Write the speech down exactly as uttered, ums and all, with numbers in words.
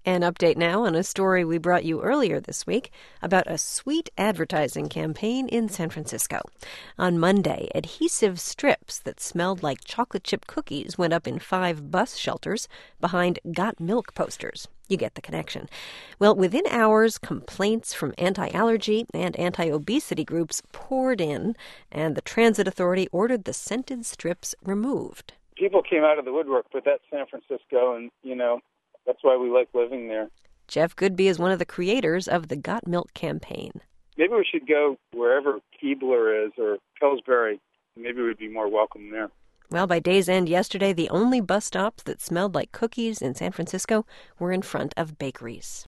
An update now on a story we brought you earlier this week about a sweet advertising campaign in San Francisco. On Monday, adhesive strips that smelled like chocolate chip cookies went up in five bus shelters behind Got Milk posters. You get the connection. Well, within hours, complaints from anti-allergy and anti-obesity groups poured in, and the Transit Authority ordered the scented strips removed. People came out of the woodwork, but that's San Francisco, and, you know, that's why we like living there. Jeff Goodby is one of the creators of the Got Milk campaign. Maybe we should go wherever Keebler is or Pillsbury. Maybe we'd be more welcome there. Well, by day's end yesterday, the only bus stops that smelled like cookies in San Francisco were in front of bakeries.